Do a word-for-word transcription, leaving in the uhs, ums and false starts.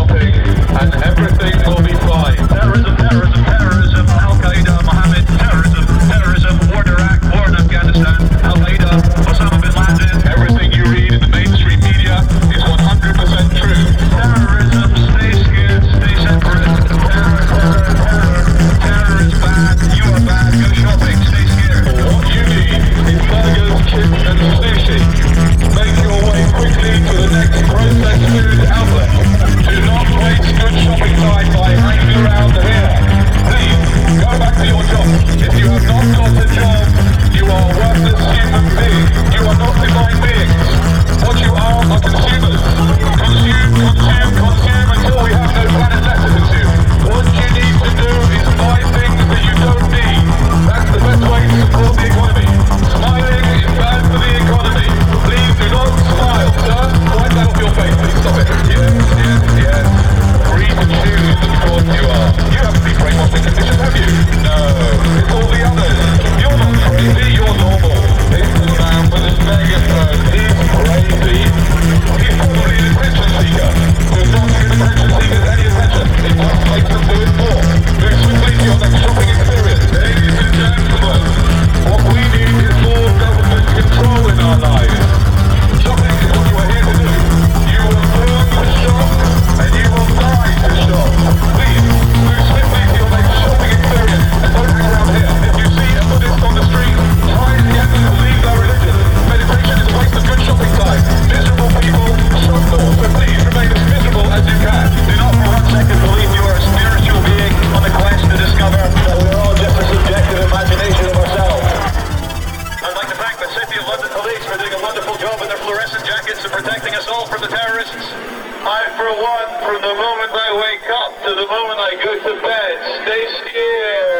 shopping, and everything will be fine. Terrorism, terrorism, terrorism, Al-Qaeda, Mohammed, terrorism, terrorism, war in Iraq, war in Afghanistan, Al-Qaeda, Osama bin Laden. Everything you read in the mainstream media is one hundred percent true. Terrorism, stay scared, stay separate. Terror, terror, terror. Terror is bad, you are bad, go shopping, stay scared. What you need is burgers, chips, and sushi. Make your way quickly to the next processed food outlet. Do not waste good shopping time by hanging around here. Please, go back to your job. If you have not got a job, you are a worthless human being. You are not divine beings. What you are are consumers. Consume, consume, consume until we have no planet left to consume. What you need to do is buy things that you don't need. That's the best way to support the economy. Smiling is bad for the economy. Please do not smile, sir. Wipe that off your face, please. Stop it. Yes, yes, yes. Free to choose what you are. You haven't been brainwashed in conditions, have you? No. It's all the others. You're not crazy, you're normal. This is the man with his megaphone. He's crazy. He's probably an attention seeker. Does not give attention seekers any attention. It just makes them do it more. Move swiftly to your next shopping experience. Ladies and gentlemen, what we need is more government control in our lives. Shopping is what you are here to do. You were born to shop, and you will die to shop. Please, move swiftly to your next shopping experience, and don't hang around here. If you see a Buddhist on the street, try and get them to leave their religion. Meditation is a waste of good shopping time. Miserable people shop more, so please remain as miserable as you can. Do not for one second believe you are a spiritual being on a quest to discover that we're all just a subjective imagination of ourselves. I'd like to thank the City of London Police for doing a wonderful job in their fluorescent jackets and protecting us all from the terrorists. I, for one, from the moment I wake up to the moment I go to bed, stay scared.